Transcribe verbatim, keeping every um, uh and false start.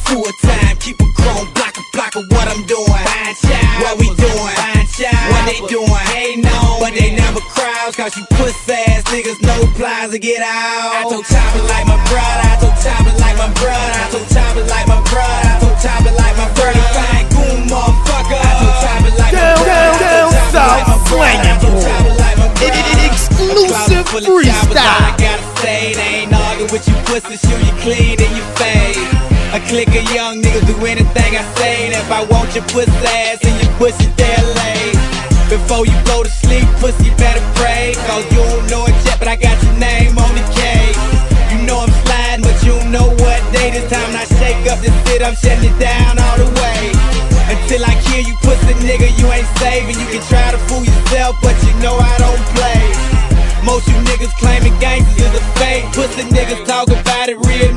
full time, keep a chrome block a block of what I'm doing. Fine child, what we doing? Fine child, what they doing? Hey no, but they never crowds, cause you puss ass niggas no plies to get out. I told Chopper like my brother, I told Chopper like my brother, I told Chopper like my brother, I told Chopper like my brother. Fine goon motherfucker, I told Chopper like my brother. Down, down, south, slanging boy. Exclusive freestyle. I gotta say, they ain't arguing with you pussy, shoot you clean in your face. A clique of young niggas do anything I say. And if I want your pussy ass and your pussy there lay. Before you go to sleep, pussy, you better pray. Cause you don't know it yet, but I got your name on the case. You know I'm sliding, but you don't know what day. This time when I shake up this shit, I'm shutting it down all the way. Until I kill you pussy nigga, you ain't saving. You can try to fool yourself, but you know I don't play. Most you niggas claiming gangsters is a fake. Pussy niggas talk about